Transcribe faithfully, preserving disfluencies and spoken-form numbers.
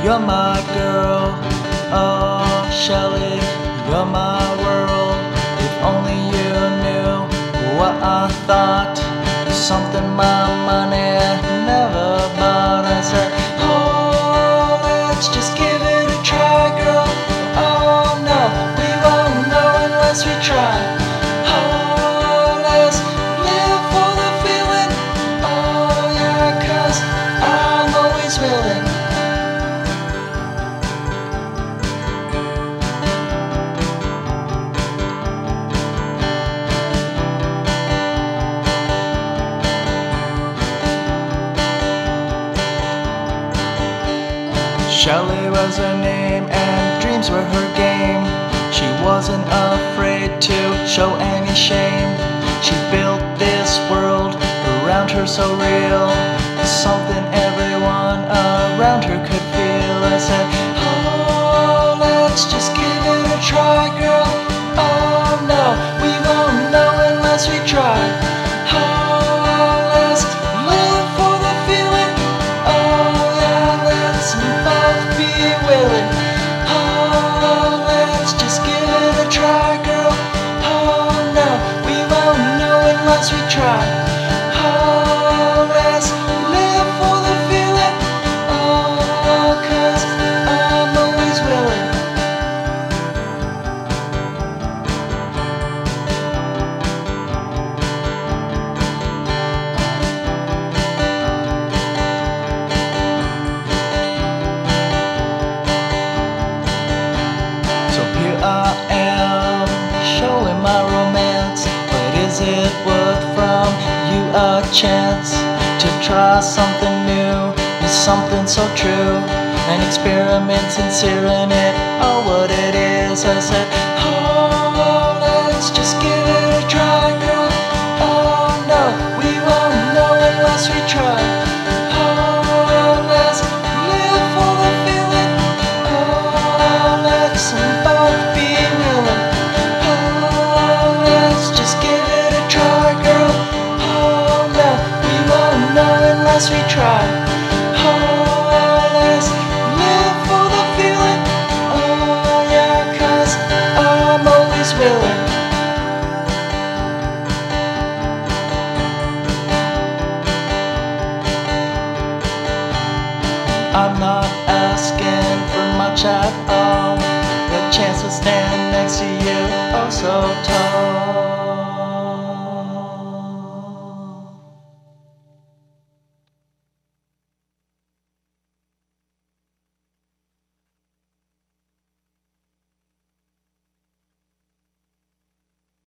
you're my girl. Oh, Shelly, you're my world. If only you knew what I thought, something my money never bought. I said, oh, let's just give it a try, girl. Oh no, we won't know unless we try. Oh, let's live for the feeling. Oh yeah, 'cause I'm always willing. Shelly was her name and dreams were her game. She wasn't afraid to show any shame. She built this world around her so real, something everyone around her could feel. I said, oh, let's just give it a try, girl. Oh no, we won't know unless we try. Oh, let's live for the feeling. Oh yeah, let's both be willing. Oh, let's just give it a try, girl. Oh no, we won't know unless we try. Oh, let's live for the feeling. Oh, 'cause I'm always willing. So here I am, showing my romance. But is it worth from you a chance to try something new, is something so true? An experiment sincere in it, oh what it is. I said, oh, let's just give it a try, girl. Oh no, we won't know unless we try. Oh, let's live for the feeling. Oh, let's both be willing. Oh, let's just give it a try, girl. Oh no, we won't know unless we try. Oh, let's live for the feeling. Oh yeah, 'cause I'm always willing. I'm not asking for much at all. The chance to stand next to you, oh so tall.